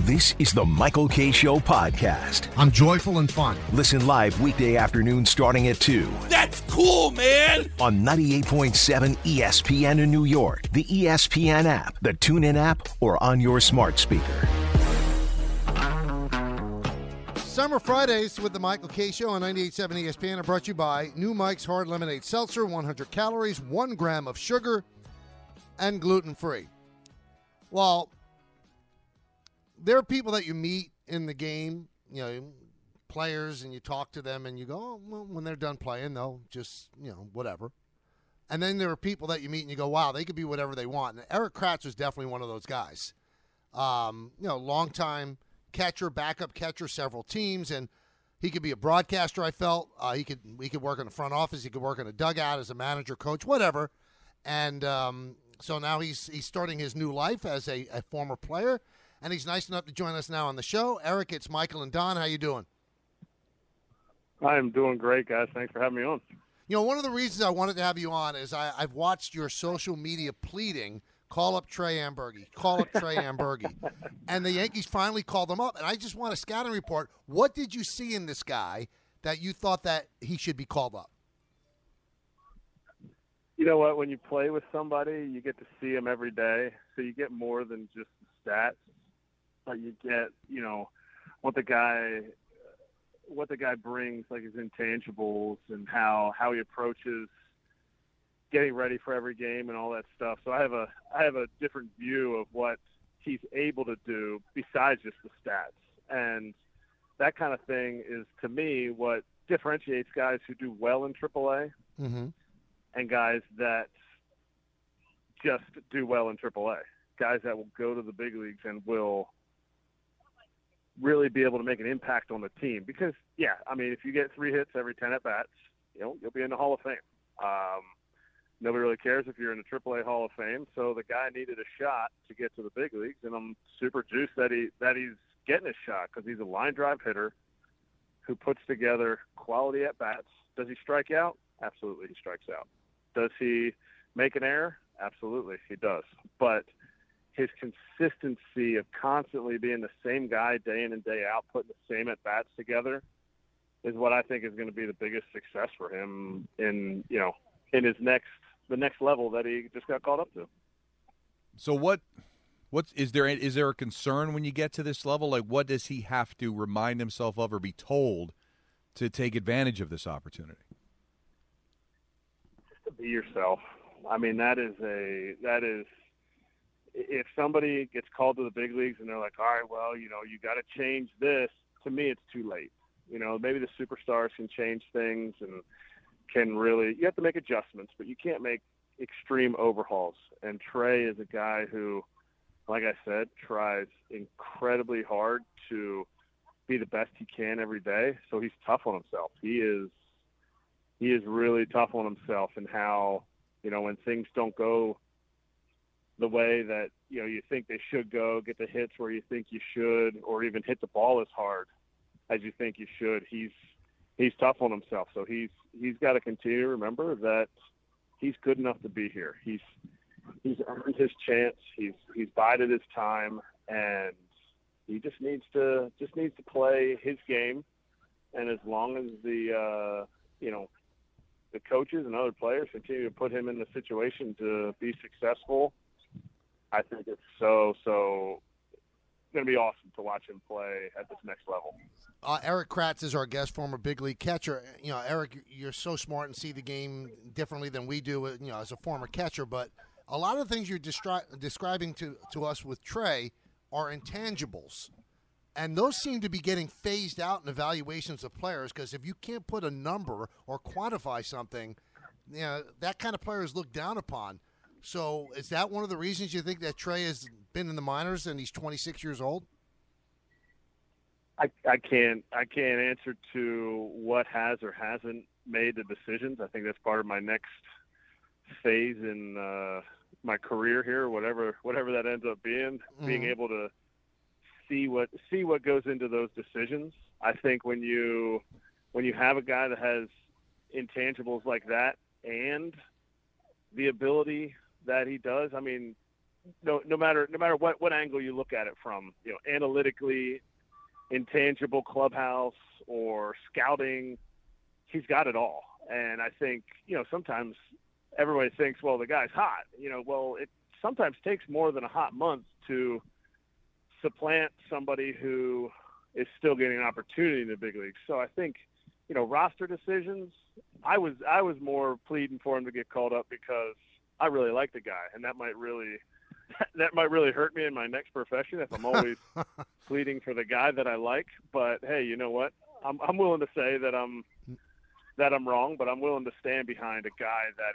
This is the Michael Kay Show podcast. I'm joyful and fun. Listen live weekday afternoon starting at 2. That's cool, man! On 98.7 ESPN in New York, the ESPN app, the TuneIn app, or on your smart speaker. Summer Fridays with the Michael Kay Show on 98.7 ESPN are brought to you by New Mike's Hard Lemonade Seltzer, 100 calories, 1 gram of sugar, and gluten-free. Well, there are people that you meet in the game, you know, players, and you talk to them, and you go, oh, well, when they're done playing, they'll just, you know, whatever. And then there are people that you meet, and you go, wow, they could be whatever they want. And Erik Kratz was definitely one of those guys. Long-time catcher, backup catcher, several teams, and he could be a broadcaster, I felt. He could work in the front office. He could work in a dugout as a manager, coach, whatever. And so now he's starting his new life as a former player. And he's nice enough to join us now on the show. Erik, it's Michael and Don. How you doing? I'm doing great, guys. Thanks for having me on. You know, one of the reasons I wanted to have you on is I've watched your social media pleading, call up Trey Amburgey, call up Trey Amburgey. And the Yankees finally called him up. And I just want a scouting report. What did you see in this guy that you thought that he should be called up? You know what? When you play with somebody, you get to see them every day. So you get more than just the stats. But you get, you know, what the guy brings, like his intangibles and how he approaches getting ready for every game and all that stuff. So I have a different view of what he's able to do besides just the stats. And that kind of thing is, to me, what differentiates guys who do well in AAA and guys that just do well in AAA. Guys that will go to the big leagues and will really be able to make an impact on the team. Because, yeah, I mean, if you get 3 hits every 10 at-bats, you know, you'll be in the Hall of Fame. Nobody really cares if you're in the AAA Hall of Fame. So the guy needed a shot to get to the big leagues, and I'm super juiced that he's getting a shot because he's a line drive hitter who puts together quality at-bats. Does he strike out? Absolutely, he strikes out. Does he make an error? Absolutely, he does. But his consistency of constantly being the same guy day in and day out, putting the same at-bats together, is what I think is going to be the biggest success for him in the next level that he just got called up to. So what is there a concern when you get to this level? Like, what does he have to remind himself of or be told to take advantage of this opportunity? Just to be yourself. I mean, that is if somebody gets called to the big leagues and they're like, all right, well, you know, you got to change this, to me it's too late. You know, maybe the superstars can change things and can really – you have to make adjustments, but you can't make extreme overhauls. And Trey is a guy who, like I said, tries incredibly hard to be the best he can every day. So he's tough on himself. He is really tough on himself, and how, you know, when things don't go the way that, you know, you think they should go, get the hits where you think you should, or even hit the ball as hard as you think you should, he's tough on himself. So he's got to continue to remember that he's good enough to be here. He's earned his chance. He's bided his time, and he just needs to play his game. And as long as the coaches and other players continue to put him in the situation to be successful, I think it's so going to be awesome to watch him play at this next level. Erik Kratz is our guest, former big league catcher. You know, Erik, you're so smart and see the game differently than we do, you know, as a former catcher. But a lot of the things you're describing to us with Trey are intangibles. And those seem to be getting phased out in evaluations of players, because if you can't put a number or quantify something, you know, that kind of player is looked down upon. So is that one of the reasons you think that Trey has been in the minors and he's 26 years old? I can't answer to what has or hasn't made the decisions. I think that's part of my next phase in my career here, whatever that ends up being, being able to see what goes into those decisions. I think when you have a guy that has intangibles like that and the ability that he does, I mean, no matter what angle you look at it from, analytically, intangible clubhouse or scouting, he's got it all. And I think, sometimes everybody thinks, well, the guy's hot. Well, it sometimes takes more than a hot month to supplant somebody who is still getting an opportunity in the big leagues. So I think, roster decisions, I was more pleading for him to get called up because I really like the guy, and that might really hurt me in my next profession if I'm always pleading for the guy that I like. But hey, you know what? I'm willing to say that I'm wrong, but I'm willing to stand behind a guy that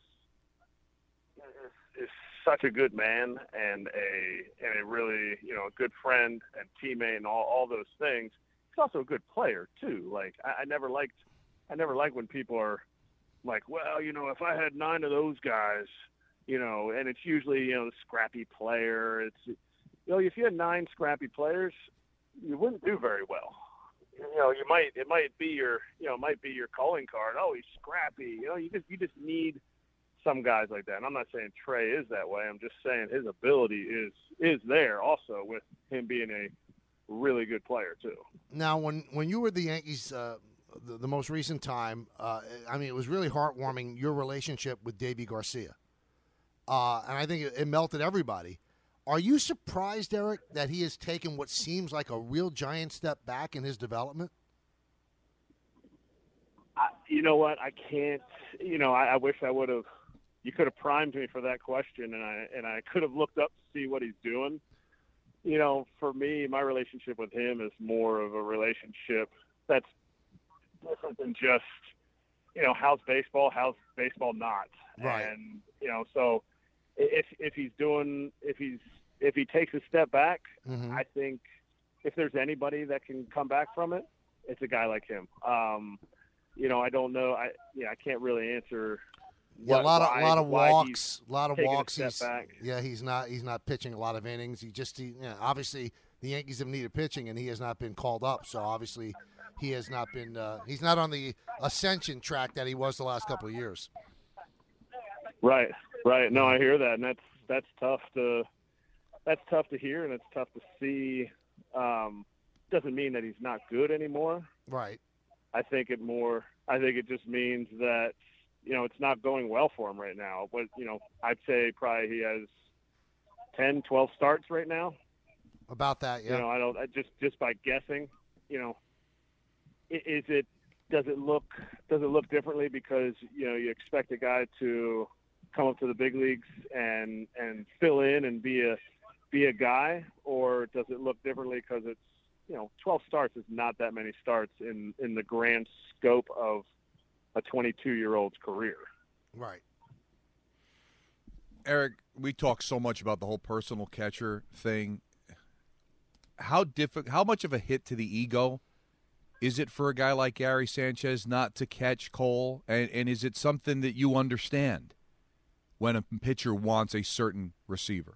is such a good man and a really, a good friend and teammate and all those things. He's also a good player too. Like I never liked when people are like, well, if I had 9 of those guys, and it's usually, the scrappy player. It's, if you had 9 scrappy players, you wouldn't do very well. It might be your calling card. Oh, he's scrappy. You just need some guys like that. And I'm not saying Trey is that way. I'm just saying his ability is there also with him being a really good player too. Now, when you were the Yankees, the most recent time, it was really heartwarming, your relationship with Deivi Garcia. And I think it melted everybody. Are you surprised, Eric, that he has taken what seems like a real giant step back in his development? You know what? I can't. I wish I would have. You could have primed me for that question, and I could have looked up to see what he's doing. For me, my relationship with him is more of a relationship that's different than just, how's baseball not? Right. And so if he takes a step back, mm-hmm. I think if there's anybody that can come back from it, it's a guy like him. I don't know. I can't really answer. Yeah, a lot of walks. He's He's not pitching a lot of innings. Obviously the Yankees have needed pitching, and he has not been called up. So obviously he has not been. He's not on the ascension track that he was the last couple of years. Right. No, I hear that, and that's tough to hear, and it's tough to see. Doesn't mean that he's not good anymore. Right. I think it just means that, it's not going well for him right now. But, I'd say probably he has 10, 12 starts right now. About that, yeah. I just by guessing, does it look differently because, you expect a guy to come up to the big leagues and fill in and be a guy, or does it look differently because it's, 12 starts is not that many starts in the grand scope of a 22-year-old's career. Right. Eric, we talk so much about the whole personal catcher thing. How much of a hit to the ego is it for a guy like Gary Sanchez not to catch Cole? And is it something that you understand when a pitcher wants a certain receiver?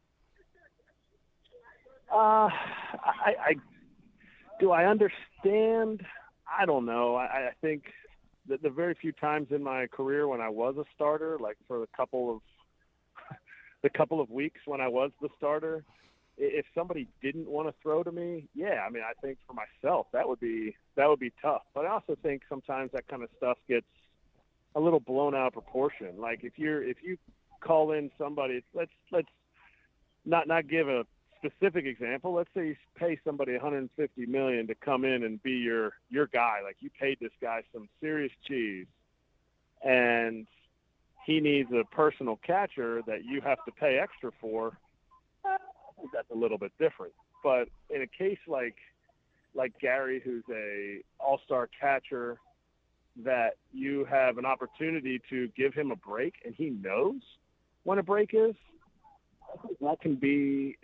Do I understand? I don't know. I think that the very few times in my career when I was a starter, like for the couple of weeks when I was the starter, if somebody didn't want to throw to me, I think for myself that would be tough. But I also think sometimes that kind of stuff gets a little blown out of proportion. Like if you call in somebody, let's not give a specific example. Let's say you pay somebody $150 million to come in and be your guy. Like you paid this guy some serious cheese, and he needs a personal catcher that you have to pay extra for. I think that's a little bit different. But in a case like Gary, who's a all-star catcher, that you have an opportunity to give him a break, and he knows when a break is, that can be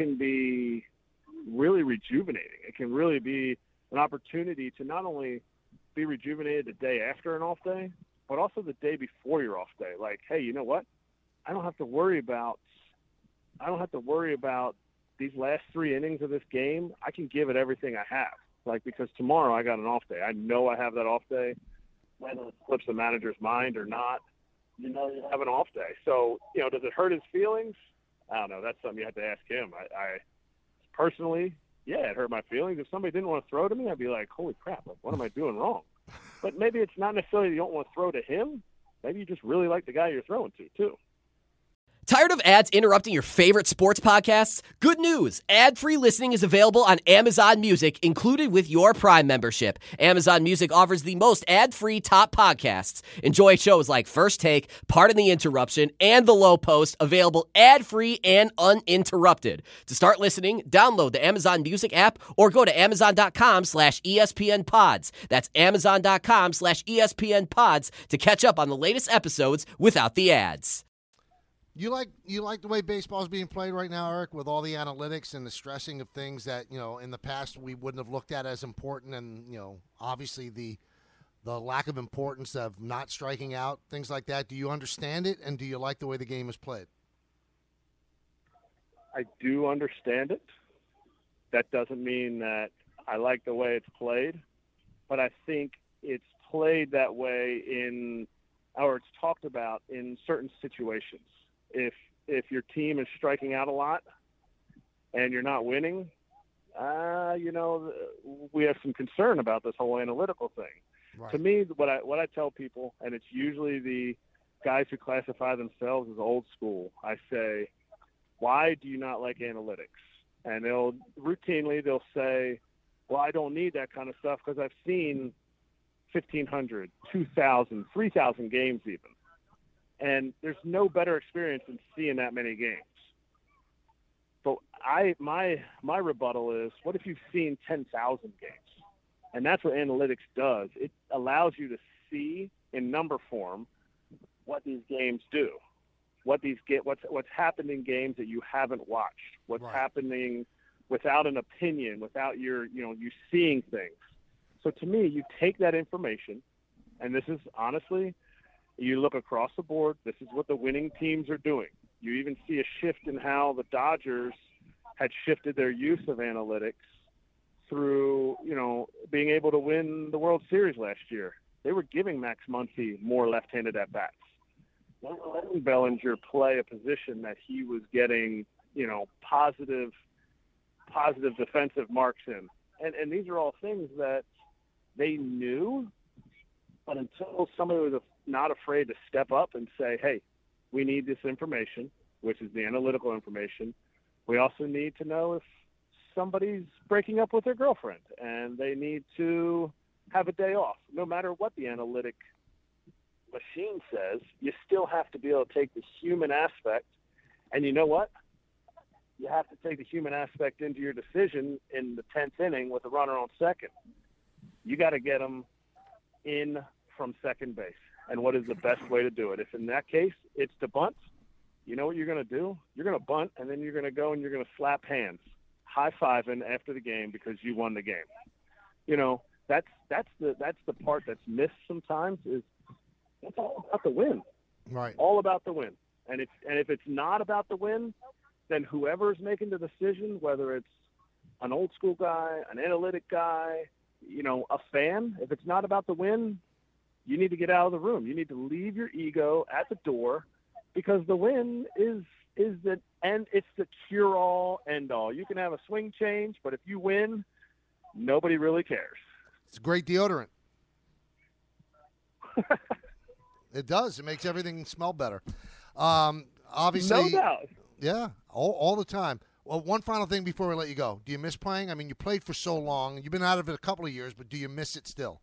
really rejuvenating. It can really be an opportunity to not only be rejuvenated the day after an off day, but also the day before your off day. Like, hey, you know what? I don't have to worry about these last 3 innings of this game. I can give it everything I have. Like, because tomorrow I got an off day. I know I have that off day, whether it slips the manager's mind or not. You have an off day. So, does it hurt his feelings? I don't know. That's something you have to ask him. I personally, yeah, it hurt my feelings. If somebody didn't want to throw to me, I'd be like, holy crap, like, what am I doing wrong? But maybe it's not necessarily you don't want to throw to him. Maybe you just really like the guy you're throwing to, too. Tired of ads interrupting your favorite sports podcasts? Good news! Ad-free listening is available on Amazon Music, included with your Prime membership. Amazon Music offers the most ad-free top podcasts. Enjoy shows like First Take, Pardon the Interruption, and The Low Post, available ad-free and uninterrupted. To start listening, download the Amazon Music app or go to amazon.com/ESPN Pods. That's amazon.com/ESPN Pods to catch up on the latest episodes without the ads. You like the way baseball is being played right now, Eric, with all the analytics and the stressing of things that, in the past we wouldn't have looked at as important, and, obviously the lack of importance of not striking out, things like that. Do you understand it, and do you like the way the game is played? I do understand it. That doesn't mean that I like the way it's played, but I think it's played that way it's talked about in certain situations. If your team is striking out a lot and you're not winning, we have some concern about this whole analytical thing. Right. To me, what I tell people, and it's usually the guys who classify themselves as old school, I say, why do you not like analytics? And they'll say, well, I don't need that kind of stuff because I've seen 1,500, 2,000, 3,000 games even. And there's no better experience than seeing that many games. But my rebuttal is, what if you've seen 10,000 games? And that's what analytics does. It allows you to see in number form what these games do, what's happened in games that you haven't watched, what's right. happening without an opinion, without you seeing things. So to me, you take that information, and this is honestly, you look across the board, this is what the winning teams are doing. You even see a shift in how the Dodgers had shifted their use of analytics through, being able to win the World Series last year. They were giving Max Muncy more left-handed at-bats. They were letting Bellinger play a position that he was getting, positive defensive marks in. And these are all things that they knew, but until somebody was not afraid to step up and say, hey, we need this information, which is the analytical information. We also need to know if somebody's breaking up with their girlfriend and they need to have a day off. No matter what the analytic machine says, you still have to be able to take the human aspect. And you know what? You have to take the human aspect into your decision in the 10th inning with a runner on second. You got to get them in from second base. And what is the best way to do it? If in that case it's to bunt, you know what you're going to do? You're going to bunt, and then you're going to go and you're going to slap hands, high-fiving after the game because you won the game. That's the part that's missed sometimes. Is it's all about the win, right? All about the win. And if it's not about the win, then whoever's making the decision, whether it's an old school guy, an analytic guy, a fan, if it's not about the win, you need to get out of the room. You need to leave your ego at the door, because the win is the end. It's the cure-all, end-all. You can have a swing change, but if you win, nobody really cares. It's a great deodorant. It does. It makes everything smell better. Obviously, no doubt. Yeah, all the time. Well, one final thing before we let you go. Do you miss playing? I mean, you played for so long. You've been out of it a couple of years, but do you miss it still?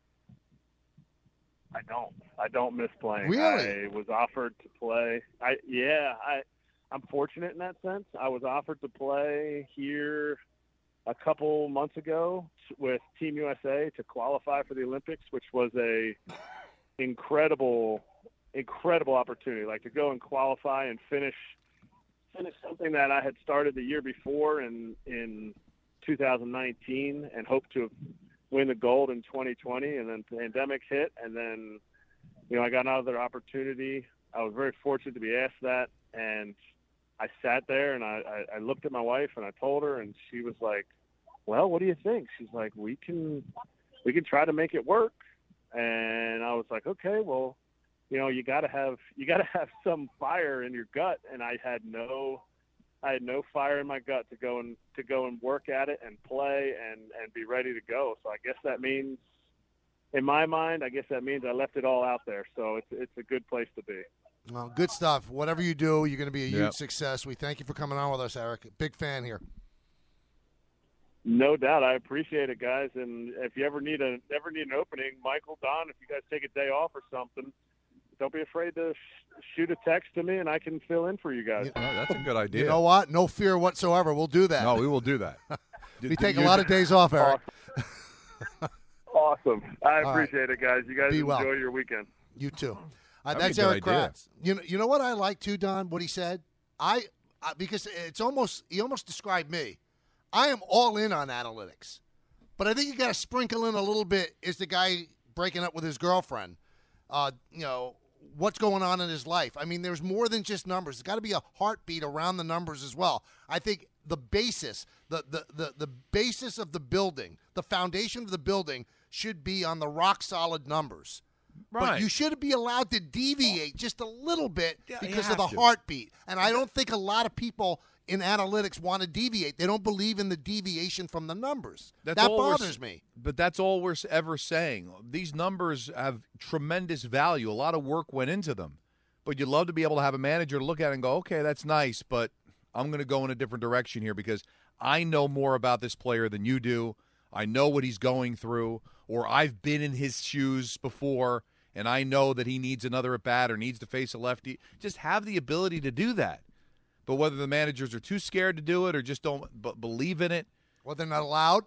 I don't miss playing. Really? I was offered to play. I'm fortunate in that sense. I was offered to play here a couple months ago with Team USA to qualify for the Olympics, which was a incredible opportunity. Like, to go and qualify and finish something that I had started the year before in 2019 and hoped to win the gold in 2020, and then the pandemic hit, and then I got another opportunity. I was very fortunate to be asked that, and I sat there and I looked at my wife and I told her, and she was like, well, what do you think? She's like, we can try to make it work. And I was like, okay, well, you gotta have some fire in your gut. And I had no I had no fire in my gut to go and work at it and play and be ready to go. So I guess that means, in my mind, I left it all out there. So it's a good place to be. Well, good stuff. Whatever you do, you're going to be a huge success. We thank you for coming on with us, Eric. Big fan here. No doubt. I appreciate it, guys. And if you ever need an opening, Michael, Don, if you guys take a day off or something, don't be afraid to shoot a text to me, and I can fill in for you guys. That's a good idea. You know what? No fear whatsoever. We'll do that. No, we will do that. We take a lot of days off, Eric. Awesome. I appreciate it, guys. You guys enjoy your weekend. You too. That's Eric Kratz. You know what I like too, Don? What he said. Because he almost described me. I am all in on analytics, but I think you got to sprinkle in a little bit. Is the guy breaking up with his girlfriend? What's going on in his life? I mean, there's more than just numbers. There's got to be a heartbeat around the numbers as well. I think the basis, the basis of the building, the foundation of the building should be on the rock solid numbers. Right. But you should be allowed to deviate just a little bit because of the heartbeat. And I don't think a lot of people in analytics want to deviate. They don't believe in the deviation from the numbers. That bothers me. But that's all we're ever saying. These numbers have tremendous value. A lot of work went into them. But you'd love to be able to have a manager look at it and go, okay, that's nice, but I'm going to go in a different direction here because I know more about this player than you do. I know what he's going through, or I've been in his shoes before, and I know that he needs another at-bat or needs to face a lefty. Just have the ability to do that. But whether the managers are too scared to do it or just don't believe in it. Or they're not allowed.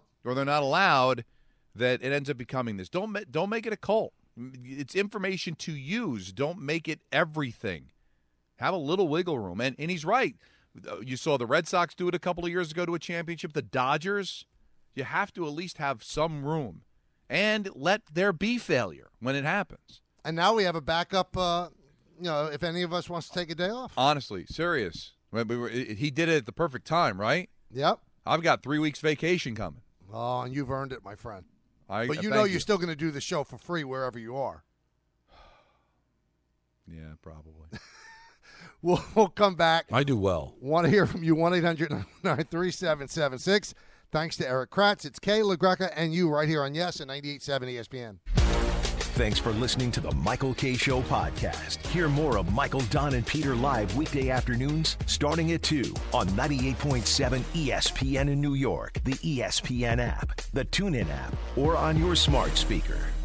That it ends up becoming this. Don't make it a cult. It's information to use. Don't make it everything. Have a little wiggle room. And he's right. You saw the Red Sox do it a couple of years ago to a championship. The Dodgers, you have to at least have some room. And let there be failure when it happens. And now we have a backup, if any of us wants to take a day off. Honestly, serious. He did it at the perfect time, right? Yep. I've got 3 weeks vacation coming. Oh, and you've earned it, my friend. But you're still going to do the show for free wherever you are. Yeah, probably. We'll come back. I do well. Want to hear from you, 1-800-937-76. Thanks to Eric Kratz. It's Kay, LaGreca, and you right here on Yes and 98.7 ESPN. Thanks for listening to the Michael Kay Show podcast. Hear more of Michael, Don, and Peter live weekday afternoons starting at 2 on 98.7 ESPN in New York, the ESPN app, the TuneIn app, or on your smart speaker.